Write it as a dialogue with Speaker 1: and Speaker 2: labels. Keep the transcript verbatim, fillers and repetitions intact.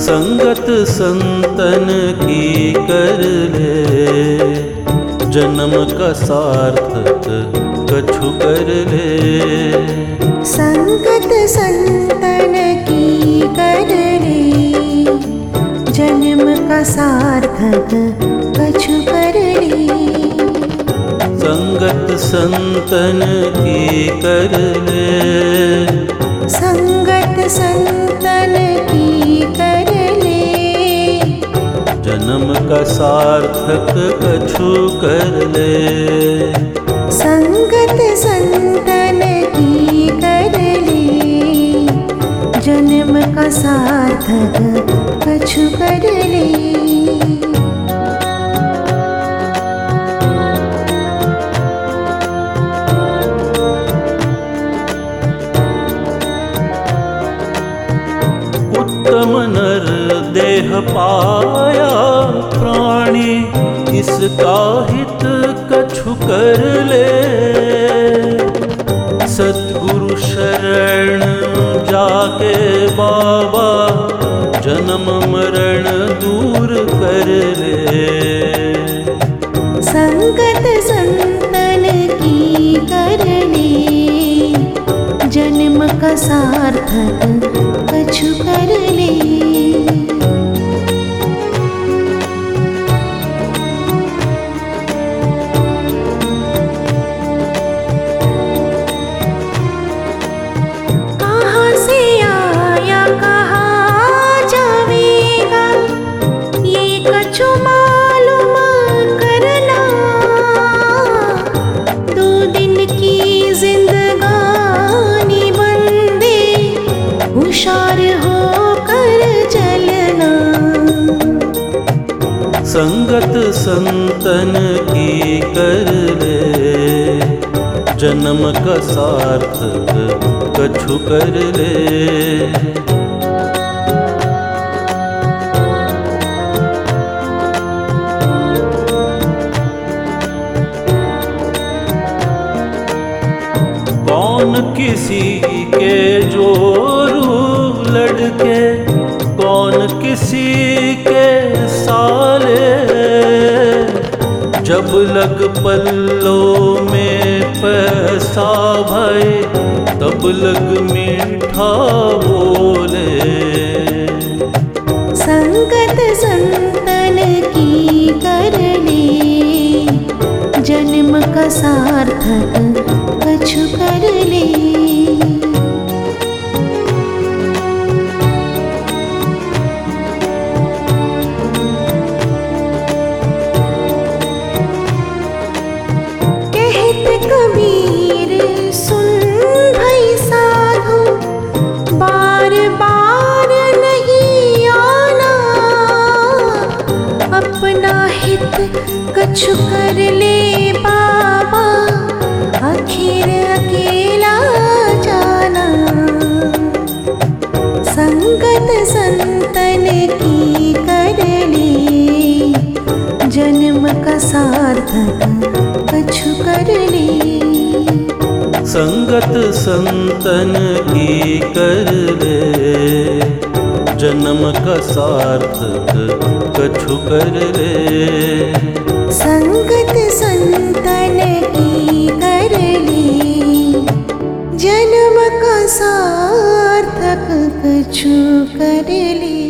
Speaker 1: संगत संतन की कर ले, जन्म का सार्थक कछु कर ले।
Speaker 2: संगत संतन की कर ले, जन्म का सार्थक कछु कर ले।
Speaker 1: संगत संतन की कर ले,
Speaker 2: संगत संतन की कर ले,
Speaker 1: जन्म का सार्थक कछु कर ले।
Speaker 2: संगत संतन की कर ले, जन्म का सार्थक कछु कर ले।
Speaker 1: उत्तम नर देह पाया प्राणी, इसका हित कछु कर ले। सतगुरु शरण जाके बाबा, जन्म मरण दूर कर ले।
Speaker 2: संगत संतन की कर ले, जन्म का सार्थक कछु कर ले। कहाँ से आया कहाँ जावेगा, ये कछु मालूम करना। दो दिन की जिंदगानी बंदे, होशियार होकर चलना।
Speaker 1: संगत संतन की कर ले, जन्म का सार्थक कछु कर ले। कौन किसी के जोरू लड़के, कौन किसी के साले। जब लग पल्लों में पैसा भाई, तब लग मीठा बोले।
Speaker 2: संगत संतन की कर ले, जन्म का सार्थक कछु कर ले। कहत कबीर सुन भई साधु, बार बार नहीं आना। अपना हित कछु कर ले बाबा, आखिर अकेला जाना। संगत संतन की कर ले, जन्म का सार्थक कछु कर ले।
Speaker 1: संगत संतन की कर ले, जन्म का सार्थक कछु कर ले।
Speaker 2: संगत संतन की कर ले, जन्म का सार्थक कछु कर ले।